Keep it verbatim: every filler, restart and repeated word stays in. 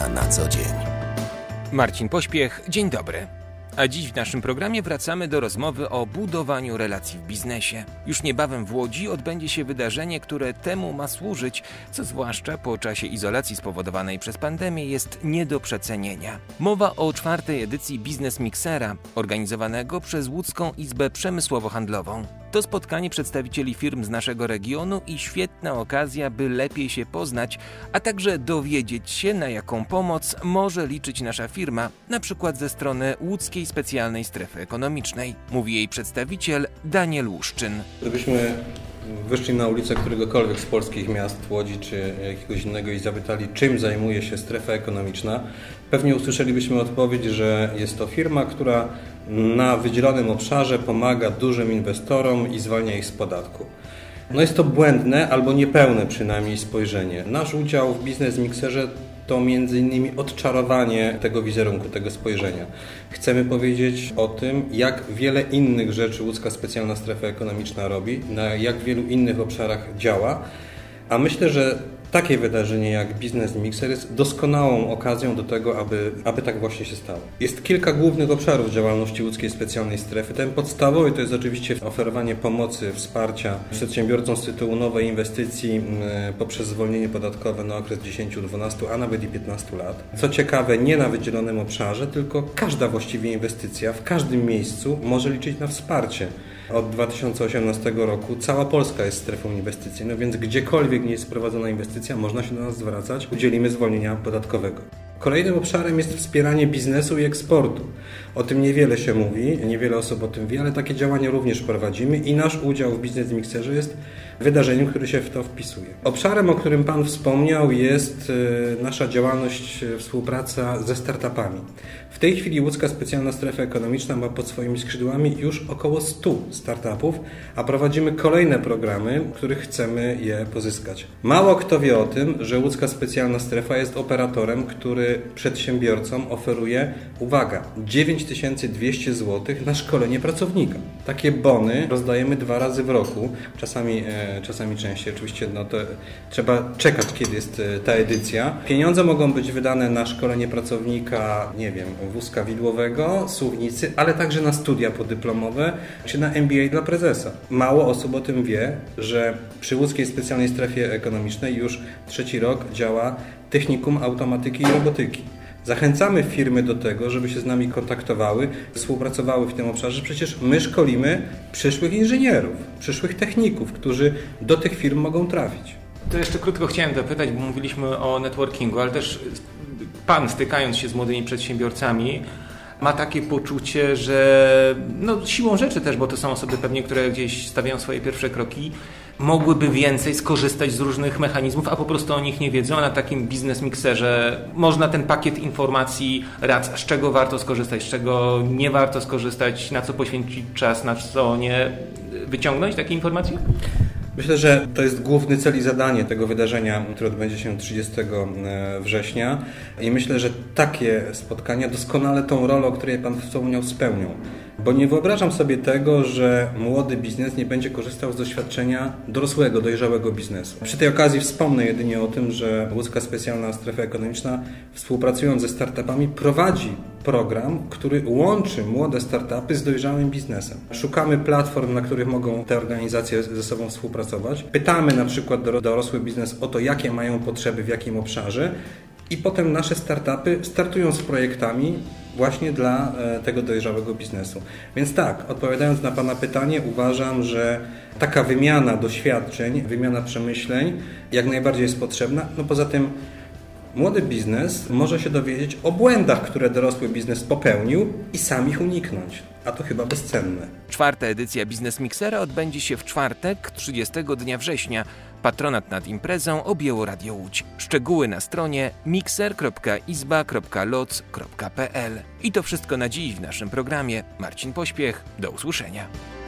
Biznesmedia na co dzień. Marcin Pośpiech, dzień dobry. A dziś w naszym programie wracamy do rozmowy o budowaniu relacji w biznesie. Już niebawem w Łodzi odbędzie się wydarzenie, które temu ma służyć, co zwłaszcza po czasie izolacji spowodowanej przez pandemię jest nie do przecenienia. Mowa o czwartej edycji Biznes Mixera, organizowanego przez Łódzką Izbę Przemysłowo-Handlową. To spotkanie przedstawicieli firm z naszego regionu i świetna okazja, by lepiej się poznać, a także dowiedzieć się, na jaką pomoc może liczyć nasza firma, na przykład ze strony Łódzkiej Specjalnej Strefy Ekonomicznej, mówi jej przedstawiciel Daniel Łuszczyn. Gdybyśmy wyszli na ulicę któregokolwiek z polskich miast, Łodzi czy jakiegoś innego i zapytali, czym zajmuje się strefa ekonomiczna, pewnie usłyszelibyśmy odpowiedź, że jest to firma, która na wydzielonym obszarze pomaga dużym inwestorom i zwalnia ich z podatku. No jest to błędne albo niepełne przynajmniej spojrzenie. Nasz udział w Biznes Mixerze to między innymi odczarowanie tego wizerunku, tego spojrzenia. Chcemy powiedzieć o tym, jak wiele innych rzeczy Łódzka Specjalna Strefa Ekonomiczna robi, na jak wielu innych obszarach działa, a myślę, że takie wydarzenie jak Biznes Mixer jest doskonałą okazją do tego, aby, aby tak właśnie się stało. Jest kilka głównych obszarów działalności Łódzkiej Specjalnej Strefy. Ten podstawowy to jest oczywiście oferowanie pomocy, wsparcia przedsiębiorcom z tytułu nowej inwestycji poprzez zwolnienie podatkowe na okres dziesięć, dwanaście, a nawet i piętnaście lat. Co ciekawe, nie na wydzielonym obszarze, tylko każda właściwie inwestycja w każdym miejscu może liczyć na wsparcie. Od dwa tysiące osiemnastego roku cała Polska jest strefą inwestycji, no więc gdziekolwiek nie jest prowadzona inwestycja, można się do nas zwracać, udzielimy zwolnienia podatkowego. Kolejnym obszarem jest wspieranie biznesu i eksportu. O tym niewiele się mówi, niewiele osób o tym wie, ale takie działania również prowadzimy i nasz udział w Biznes Mixerze jest wydarzeniem, które się w to wpisuje. Obszarem, o którym Pan wspomniał, jest nasza działalność, współpraca ze startupami. W tej chwili Łódzka Specjalna Strefa Ekonomiczna ma pod swoimi skrzydłami już około stu startupów, a prowadzimy kolejne programy, których chcemy je pozyskać. Mało kto wie o tym, że Łódzka Specjalna Strefa jest operatorem, który przedsiębiorcom oferuje, uwaga, dziewięć tysięcy dwieście złotych na szkolenie pracownika. Takie bony rozdajemy dwa razy w roku, czasami, e, czasami częściej. Oczywiście no to trzeba czekać, kiedy jest ta edycja. Pieniądze mogą być wydane na szkolenie pracownika, nie wiem, wózka widłowego, suwnicy, ale także na studia podyplomowe czy na M B A dla prezesa. Mało osób o tym wie, że przy Łódzkiej Specjalnej Strefie Ekonomicznej już trzeci rok działa Technikum Automatyki i Robotyki. Zachęcamy firmy do tego, żeby się z nami kontaktowały, współpracowały w tym obszarze. Przecież my szkolimy przyszłych inżynierów, przyszłych techników, którzy do tych firm mogą trafić. To jeszcze krótko chciałem dopytać, bo mówiliśmy o networkingu, ale też Pan, stykając się z młodymi przedsiębiorcami, ma takie poczucie, że no, siłą rzeczy też, bo to są osoby pewnie, które gdzieś stawiają swoje pierwsze kroki, mogłyby więcej skorzystać z różnych mechanizmów, a po prostu o nich nie wiedzą. A na takim Biznes Mixerze można ten pakiet informacji, rad, z czego warto skorzystać, z czego nie warto skorzystać, na co poświęcić czas, na co nie, wyciągnąć takie informacje? Myślę, że to jest główny cel i zadanie tego wydarzenia, które odbędzie się trzydziestego września i myślę, że takie spotkania doskonale tą rolę, o której Pan wspomniał, spełnią. Bo nie wyobrażam sobie tego, że młody biznes nie będzie korzystał z doświadczenia dorosłego, dojrzałego biznesu. Przy tej okazji wspomnę jedynie o tym, że Łódzka Specjalna Strefa Ekonomiczna, współpracując ze startupami, prowadzi program, który łączy młode startupy z dojrzałym biznesem. Szukamy platform, na których mogą te organizacje ze sobą współpracować. Pytamy na przykład dorosły biznes o to, jakie mają potrzeby, w jakim obszarze i potem nasze startupy startują z projektami właśnie dla tego dojrzałego biznesu. Więc tak, odpowiadając na Pana pytanie, uważam, że taka wymiana doświadczeń, wymiana przemyśleń jak najbardziej jest potrzebna. No poza tym młody biznes może się dowiedzieć o błędach, które dorosły biznes popełnił i sam ich uniknąć. A to chyba bezcenne. Czwarta edycja Biznes Mixera odbędzie się w czwartek, trzydziestego dnia września. Patronat nad imprezą objęło Radio Łódź. Szczegóły na stronie mixer kropka izba kropka loc kropka p l. I to wszystko na dziś w naszym programie. Marcin Pośpiech, do usłyszenia.